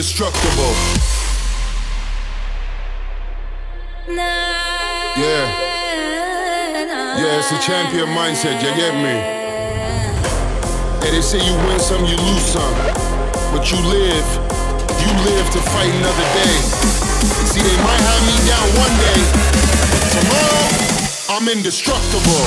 indestructible. Yeah, it's a champion mindset, you get me? Yeah, they say you win some, you lose some. But you live to fight another day. See, they might have me down one day, but tomorrow, I'm indestructible.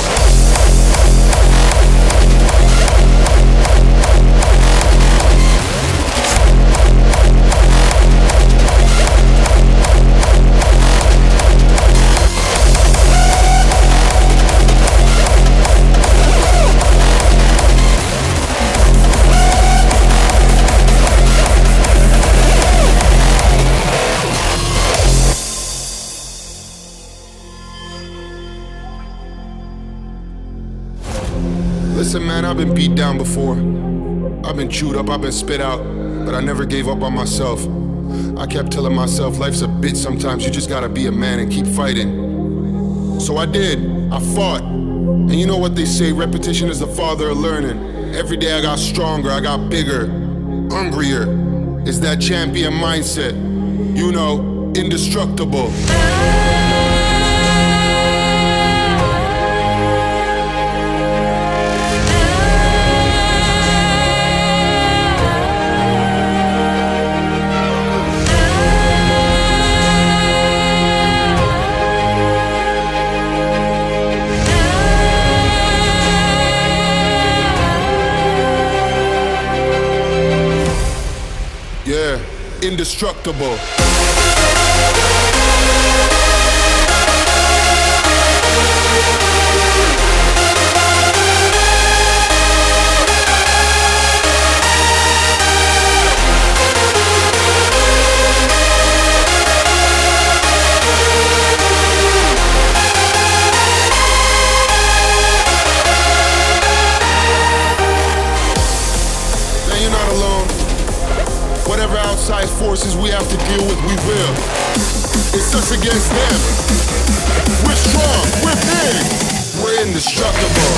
Listen, man, I've been beat down before. I've been chewed up, I've been spit out, but I never gave up on myself. I kept telling myself life's a bitch sometimes, you just gotta be a man and keep fighting. So I did, I fought. And you know what they say, repetition is the father of learning. Every day I got stronger, I got bigger, hungrier. It's that champion mindset, you know, indestructible. Yeah, indestructible. Now you're not alone. Whatever outside forces we have to deal with, we will. It's us against them. We're strong, we're big, we're indestructible.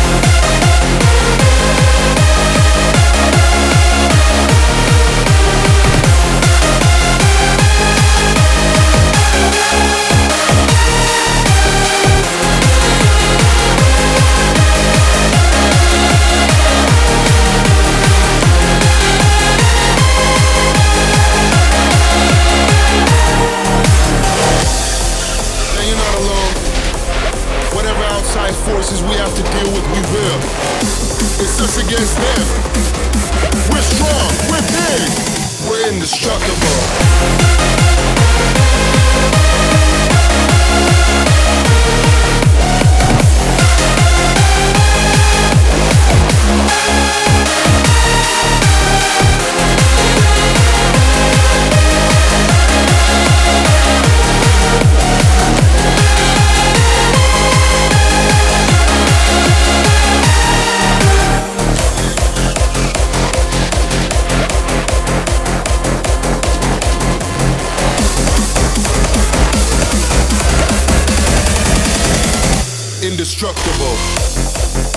Forces we have to deal with, we will. It's us against them. We're strong, we're big, we're indestructible. Indestructible.